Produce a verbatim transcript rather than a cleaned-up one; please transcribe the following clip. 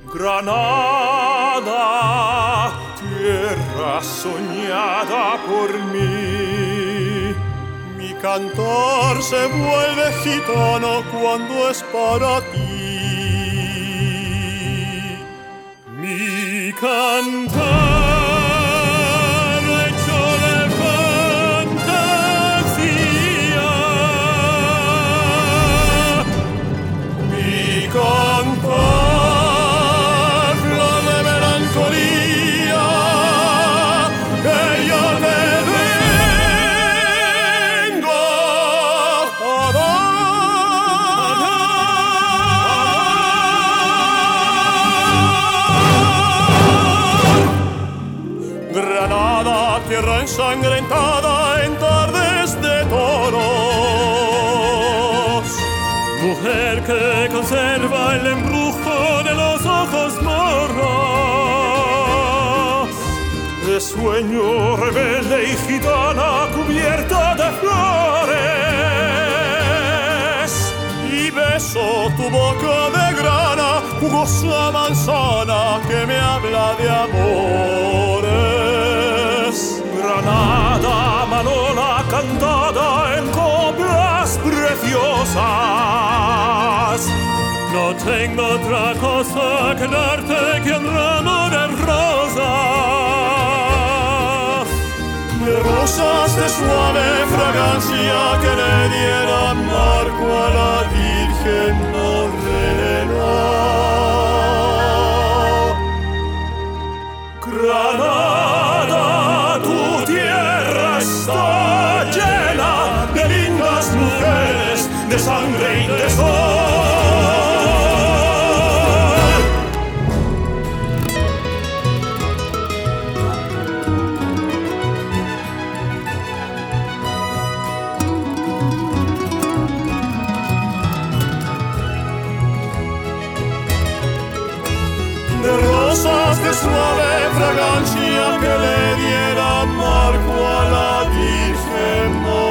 Granada, tierra soñada por mí. Mi cantar se vuelve gitano cuando es para ti. Mi cantar hecho de fantasía. Mi cantar, flor de melancolía, que yo te vengo a dar. Granada, tierra ensangrentada en tardes de toros. Mujer que conserva el embrujo de los ojos moros. De sueño rebelde y gitana cubierta de flores. Y beso tu boca de grana, jugosa manzana que me habla de amores. Granada, Manola cantada en coplas preciosas. No tengo otra cosa que darte que un ramo de rosas. De rosas de suave fragancia que le diera marco a la Virgen morena. Granada, tu tierra está llena de lindas mujeres, de sangre y de sol. De rosas de suave fragancia que le diera marco a la Virgen morena.